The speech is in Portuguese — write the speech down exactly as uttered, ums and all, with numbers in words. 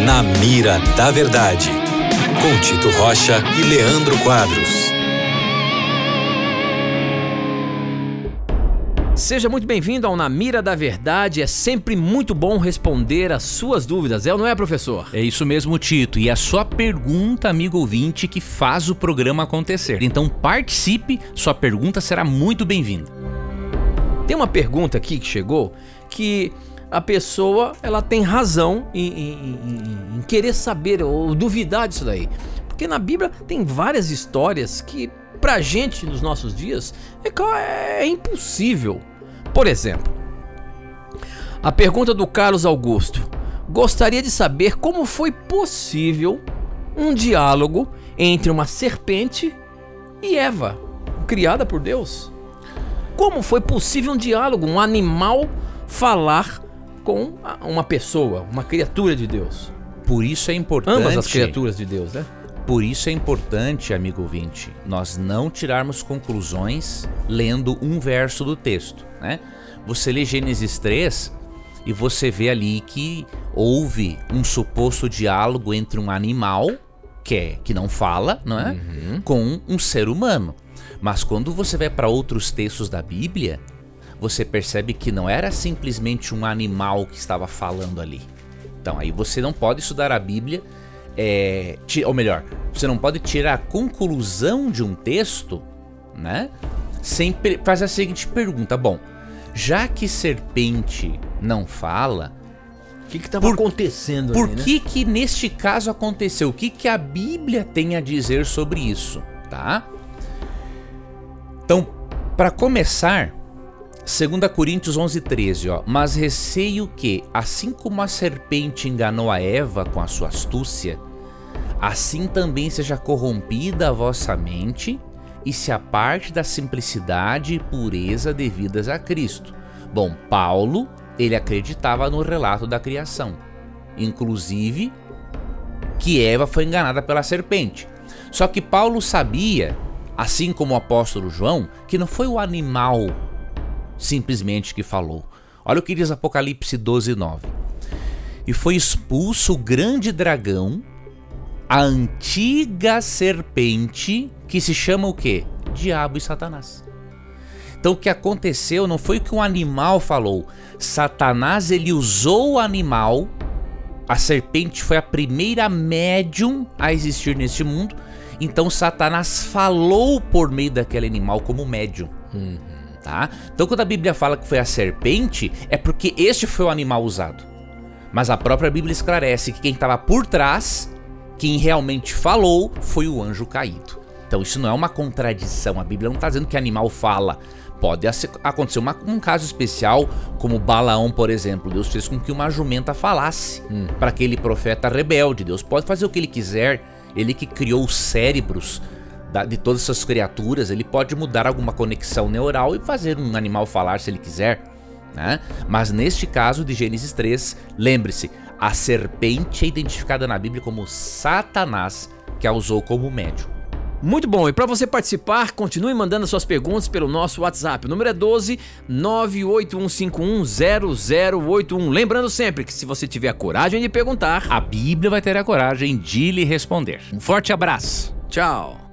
Na Mira da Verdade, com Tito Rocha e Leandro Quadros. Seja muito bem-vindo ao Na Mira da Verdade. É sempre muito bom responder as suas dúvidas, é ou não é, professor? É isso mesmo, Tito. E a sua pergunta, amigo ouvinte, que faz o programa acontecer. Então participe, sua pergunta será muito bem-vinda. Tem uma pergunta aqui que chegou que a pessoa ela tem razão em, em, em, em querer saber ou duvidar disso daí. Porque na Bíblia tem várias histórias que pra gente nos nossos dias é, é impossível. Por exemplo, a pergunta do Carlos Augusto: gostaria de saber como foi possível um diálogo entre uma serpente e Eva, criada por Deus. Como foi possível um diálogo, um animal falar com uma pessoa, uma criatura de Deus? Por isso é importante... Ambas as criaturas de Deus, né? Por isso é importante, amigo ouvinte, nós não tirarmos conclusões lendo um verso do texto, né? Você lê Gênesis três e você vê ali que houve um suposto diálogo entre um animal, que, é, que não fala, não é? Uhum. Com um ser humano. Mas quando você vai para outros textos da Bíblia, você percebe que não era simplesmente um animal que estava falando ali. Então aí você não pode estudar a Bíblia... É, ou melhor, você não pode tirar a conclusão de um texto, né, sem fazer a seguinte pergunta: bom, já que serpente não fala, o que estava acontecendo? Por ali, que né? que neste caso aconteceu? O que que a Bíblia tem a dizer sobre isso, tá? Então, para começar, dois Coríntios onze, treze, ó, mas receio que, assim como a serpente enganou a Eva com a sua astúcia, assim também seja corrompida a vossa mente e se aparte da simplicidade e pureza devidas a Cristo. Bom, Paulo, ele acreditava no relato da criação, inclusive que Eva foi enganada pela serpente. Só que Paulo sabia, assim como o apóstolo João, que não foi o animal simplesmente que falou. Olha o que diz Apocalipse doze, nove. E foi expulso o grande dragão, a antiga serpente, que se chama o quê? Diabo e Satanás. Então o que aconteceu não foi que um animal falou. Satanás, ele usou o animal. A serpente foi a primeira médium a existir neste mundo. Então Satanás falou por meio daquele animal como médium. Uhum. Tá? Então quando a Bíblia fala que foi a serpente, é porque este foi o animal usado. Mas a própria Bíblia esclarece que quem estava por trás, quem realmente falou, foi o anjo caído. Então isso não é uma contradição, a Bíblia não está dizendo que animal fala. Pode acontecer uma, um caso especial, como Balaão, por exemplo. Deus fez com que uma jumenta falasse hum. para aquele profeta rebelde. Deus pode fazer o que ele quiser, ele que criou os cérebros de todas essas criaturas, ele pode mudar alguma conexão neural e fazer um animal falar se ele quiser, né? Mas neste caso de Gênesis três, lembre-se, a serpente é identificada na Bíblia como Satanás, que a usou como médium. Muito bom, e para você participar, continue mandando suas perguntas pelo nosso WhatsApp. O número é doze, nove oito um cinco um, zero zero oito um. Lembrando sempre que se você tiver a coragem de perguntar, a Bíblia vai ter a coragem de lhe responder. Um forte abraço. Tchau.